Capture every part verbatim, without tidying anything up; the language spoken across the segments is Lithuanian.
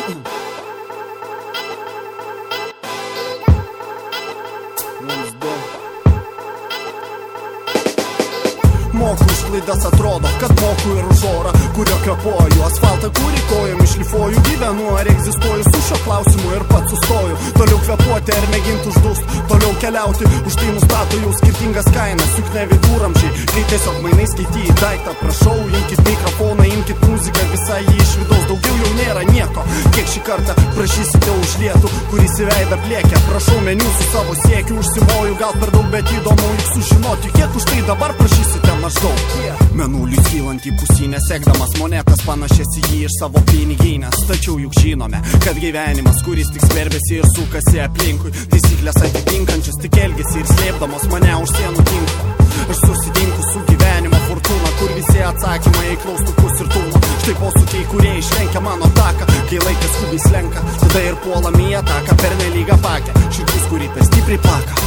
Moku už klaidas atrodo, kad moku ir už orą, kurio kvėpuoju. Asfaltą, kurį kojom išlifuoju, gyvenu ar egzistuoju, su šio klausimu ir pats sustoju. Toliau kvėpuoti ar mėginti uždust, toliau keliauti, už tai nustato jau skirtingas kainas, juk ne viduramžiai, kai tiesiog mainai skaityti daiktą. Prašau, imkit mikrofoną, imkit muziką, visai jį iš vidaus, daugiau jau nėra nieko. Kiek šį kartą prašysite už lietų, kuris į veidą pliekia. Prašau meniu su savo siekiu, užsimoju gal per daug, bet įdomu juk sužinoti, kiek už tai dabar prašysite maždaug. Mėnuliui kylant į pusinę, sekdamas monetas panašias į jį iš savo piniginės. Tačiau juk žinome, kad gyvenimas, kuris tik skverbėsi ir sukasi aplinkui, taisyklės atitinkančias tik elgesi ir slėpdamos mane už sienų tinklo. Aš susitinku su gyvenimo fortūna, kur visi atsakymai į klaustukus ir tūlą. Štai posūkiai, kurie išlenkia mano taką, kai laikas skubiai slenka, tada ir puolam į ataką per nelygą pakę. Širdis, kurį per stipriai plaka.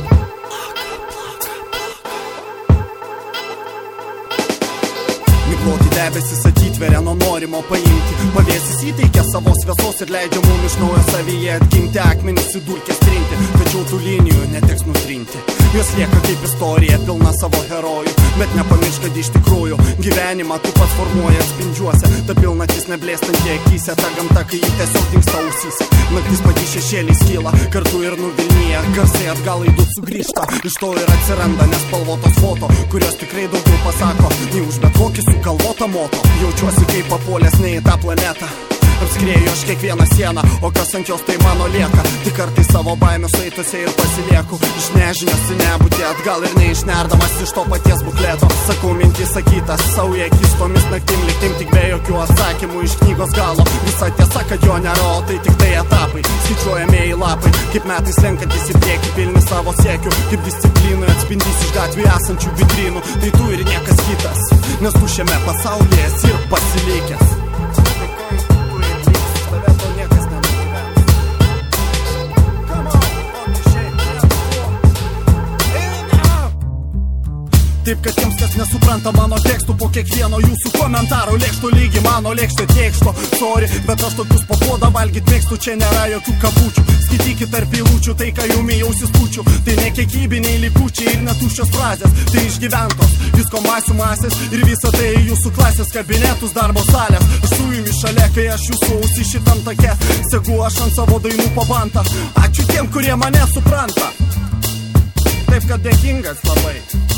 Migloti debesis atitveria nuo norimo paimti. Pavėsis įteikia savo šviesos ir leidžia mum iš naujo savyje atgimti, akmenis į dulkes trinti, tačiau tų linijų neteks nutrinti. Jos lieka kaip istorija, pilna savo herojų, bet nepamiršk, kad iš tikrųjų gyvenimą tu pats formuoji atspindžiuose. Ta pilnatis neblėstanti akyse, ta gamta, kai jį tiesiog dingsta ausyse. Naktis pati šešėliai skyla, kartu ir nuvilnyja, garsai atgal į du sugrįžta. Iš to ir atsiranda nespalvotos foto, kurios tikrai daugiau pasako nei už bet kokį sugalvotą moto. Jaučiuosi kaip papuolęs ne į tą planetą, apskrieju aš kiekvieną sieną, o kas ant jos tai mano lieka. Tik kartais savo baimės saituose ir pasilieku, iš nežinios į nebūtį atgal ir neišnerdamas iš to paties bukleto. Sakau mintį sakytas, savo į akis tomis naktim liktim, tik be jokių atsakymų iš knygos galo. Visa tiesa, kad jo nėra, o tai tik tai etapai, skaičiuojamieji lapai, kaip metais lenkantis į priekį, pilni savo siekių, kaip disciplinui atspindys iš gatvių esančių vitrinų. Tai tu ir niekas kitas, nes tu šiame pasaulyje esi ir pasilikęs. Taip, kad tiems, kas nesupranta mano tekstų, po kiekvieno jūsų komentaro lėkšto lygi mano lėkštė teksto. Sorry, bet aš tokius papuodą valgyt mėgstu, čia nėra jokių kabučių. Skaitykit tarp eilučių tai, ką jumi jausis pučių. Tai ne kiekybiniai likučiai ir netuščios frazės, tai išgyventos visko masių masės ir visa tai jūsų klasės, kabinetus, darbo salės. Aš su jumis šalia, kai aš jūsų ausi šitam take, segu aš ant savo dainų pabantą. Ačiū tiem, kurie mane supranta. Taip, kad dėkingas labai.